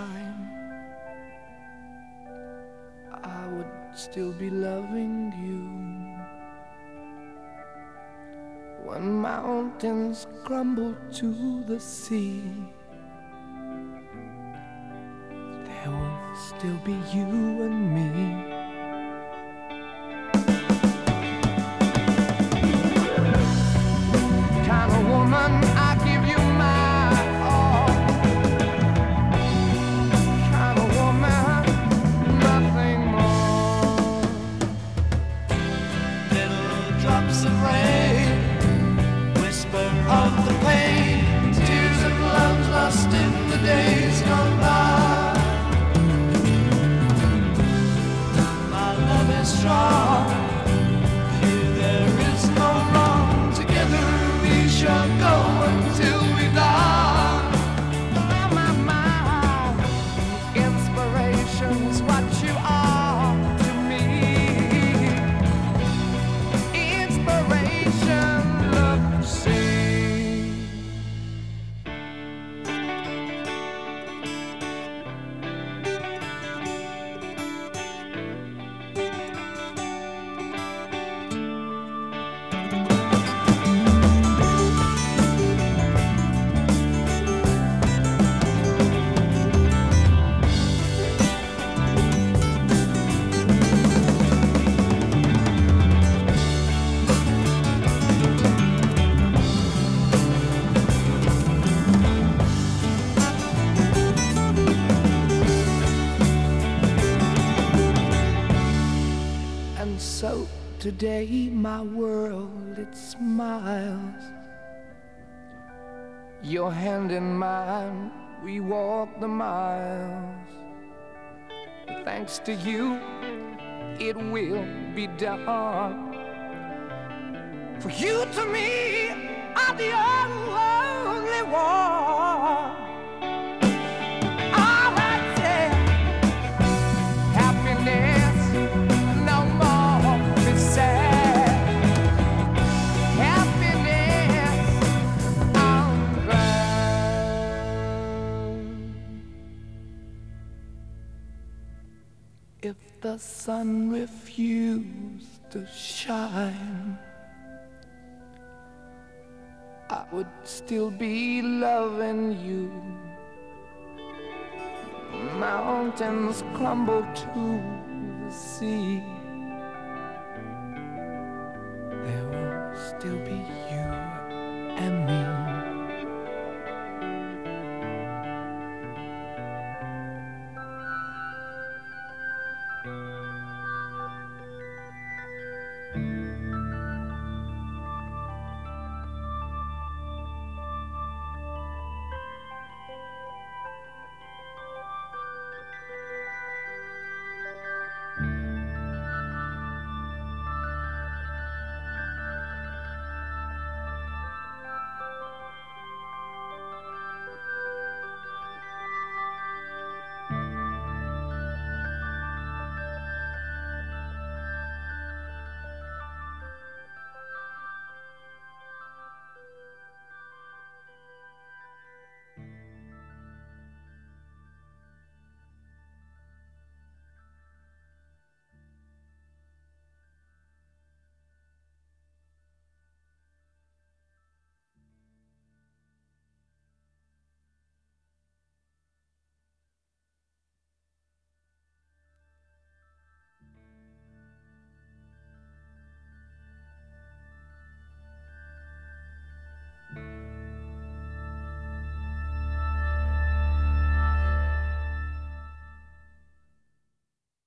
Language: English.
shine, I would still be loving you. When mountains crumble to the sea, there will still be you and me. Kind of woman, I give you my all. Kind of woman, nothing more. Little drops of rain, whisper of the pain, tears of love lost in the days gone by. My love is strong, here there is no wrong. Together we shall go until we die. My inspiration's what you are to me. Inspiration, love, see. And so today my world, it smiles. Your hand in mine, we walk the miles. Thanks to you, it will be done. For you to me are the only one. All right, yeah. Happiness, no more be sad. Happiness, I'm glad. If the sun refused to shine, I would still be loving you. Mountains crumble to the sea, there will still be you.